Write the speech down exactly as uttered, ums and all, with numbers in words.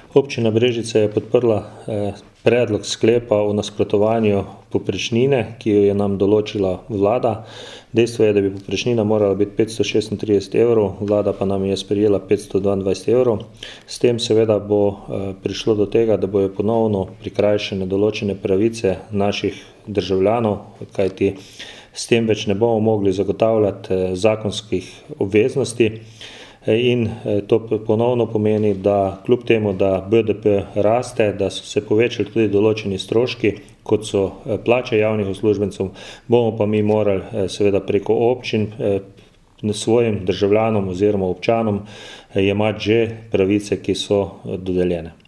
Občina Brežice je podprla predlog sklepa o nasprotovanju povprečnine, ki jo je nam določila vlada. Dejstvo je, da bi povprečnina morala biti petsto šestintrideset evrov, vlada pa nam je sprejela petsto dvaindvajset evrov. S tem seveda bo prišlo do tega, da bojo ponovno prikrajšane določene pravice naših državljanov, kajti s tem več ne bomo mogli zagotavljati zakonskih obveznosti. In to ponovno pomeni, da kljub temu, da B D P raste, da so se povečali tudi določeni stroški, kot so plače javnih uslužbencev, bomo pa mi morali seveda preko občin svojim državljanom oziroma občanom jemati že pravice, ki so dodeljene.